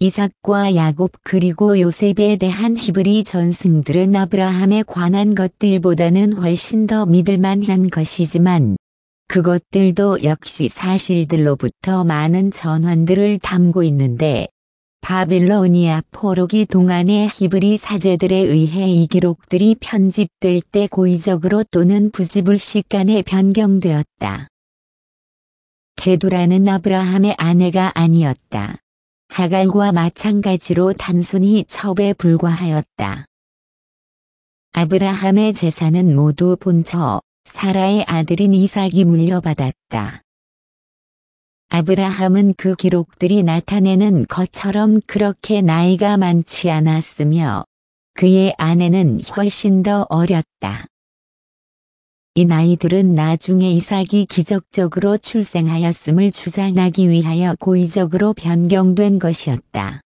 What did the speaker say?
이삭과 야곱 그리고 요셉에 대한 히브리 전승들은 아브라함에 관한 것들보다는 훨씬 더 믿을만한 것이지만 그것들도 역시 사실들로부터 많은 전환들을 담고 있는데 바빌로니아 포로기 동안의 히브리 사제들에 의해 이 기록들이 편집될 때 고의적으로 또는 부지불식간에 변경되었다. 게두라는 아브라함의 아내가 아니었다. 하갈과 마찬가지로 단순히 첩에 불과하였다. 아브라함의 재산은 모두 본처 사라의 아들인 이삭이 물려받았다. 아브라함은 그 기록들이 나타내는 것처럼 그렇게 나이가 많지 않았으며 그의 아내는 훨씬 더 어렸다. 이 나이들은 나중에 이삭이 기적적으로 출생하였음을 주장하기 위하여 고의적으로 변경된 것이었다.